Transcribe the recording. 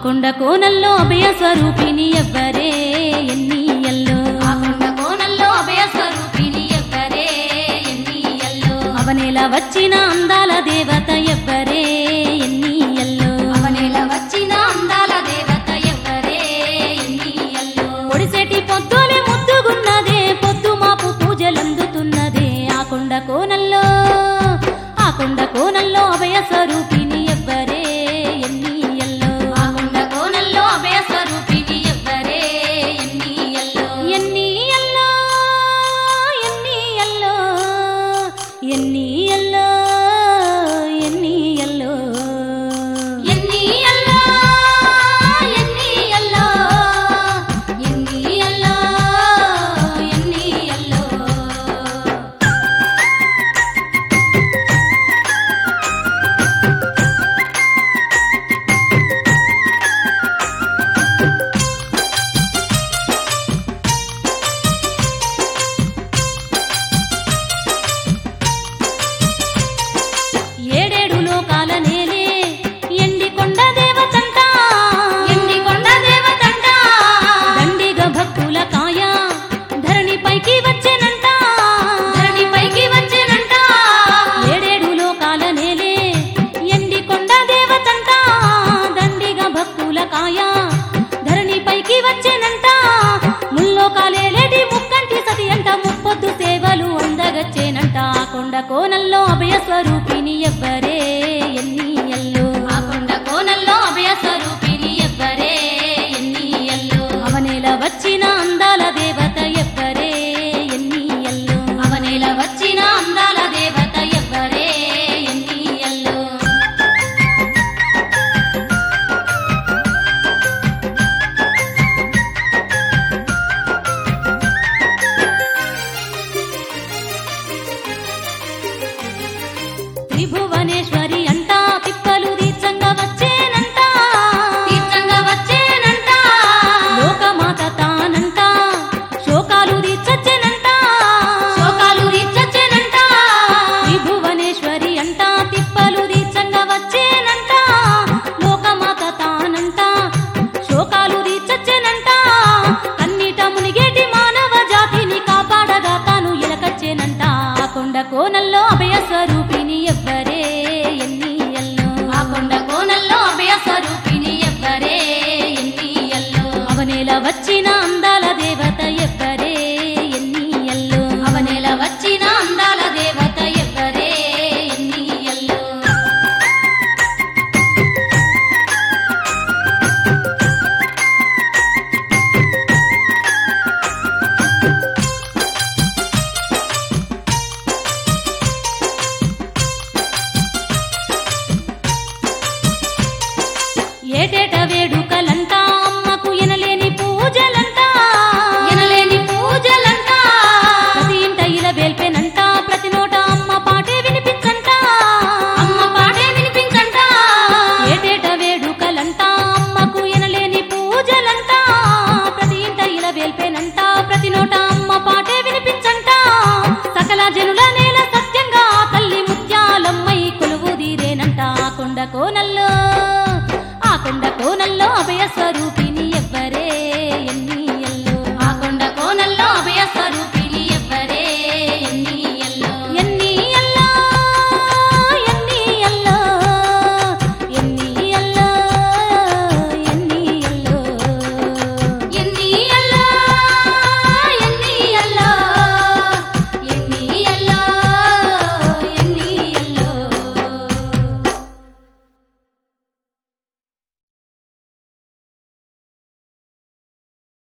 కొండ కోనల్లో అభయ స్వరూపిణి ఎవ్వరే ఎన్నియల్లో ఆ కొండ కోనల్లో అభయ స్వరూపిణి ఎవ్వరే ఎన్నియల్లో అవనేల వచ్చిన అందాల దేవత ఎవ్వరే ఎన్నియల్లో అవనేల వచ్చిన అందాల దేవత ఎవ్వరే ఎన్నియల్లో పొడిసేటి పొద్దులే ముద్దుగున్నదే పొద్దు మాపు పూజలందుతున్నదే ఆ కొండ కోనల్లో అభయ స్వరూపిణి ఎవ్వరే ఎన్నియల్లో ఆ కొండ కోనల్లో అభయ స్వరూపిణి ఎవ్వరే ఎన్నియల్లో ఎన్నియల్లో ఎన్నియల్లో ఎన్నియల్లో ఎన్నియల్లో ఎన్నియల్లో ఎన్నియల్లో ఎన్నియల్లో ఎన్నియల్లో ఏడేడు లోకాల నేలే ఎండికొండ దేవతంట ఎండికొండ దేవతంట దండిగ భక్తుల కాయ ధరణిపైకి వచ్చెనంట ధరణిపైకి వచ్చెనంట ఏడేడు లోకాల నేలే ఎండికొండ దేవతంట దండిగ భక్తుల కాయ ధరణిపైకి వచ్చెనంట ముల్లోకాలేటి ముక్కంటి సతి అంట ముప్పొద్దు సేవలు అందగచ్చేనంట ఆ కొండ కోనల్లో అభయ స్వరూపిణి ఎవ్వరే ఎన్నియల్లో ఆ కొండ కోనల్లో అభయ స్వరూపిణి ఎవ్వరే ఎన్నియల్లో అవనేల వచ్చిన అందాల దేవత ఎవ్వరే ఎన్నియల్లో అవనేల వచ్చిన అందాల దేవత ఎవ్వరే ఎన్నియల్లో త్రిభువనేశ్వరి అంట తిప్పలు తీర్చంగా వచ్చేనంట తీర్థంగా వచ్చేనంట లోకమాత తానంట శోకాలు తీర్చొచ్చెనంట శోకాలు తీర్చొచ్చెనంట త్రిభువనేశ్వరి అంట తిప్పలు తీర్చంగా వచ్చేనంట లోకమాత తానంట శోకాలు తీర్చొచ్చెనంట కన్నీట మునిగేటి మానవ జాతిని కాపాడగా తాను ఎలకచ్చేనంట ఆ కొండ కోనల్లో అభయ స్వరూపి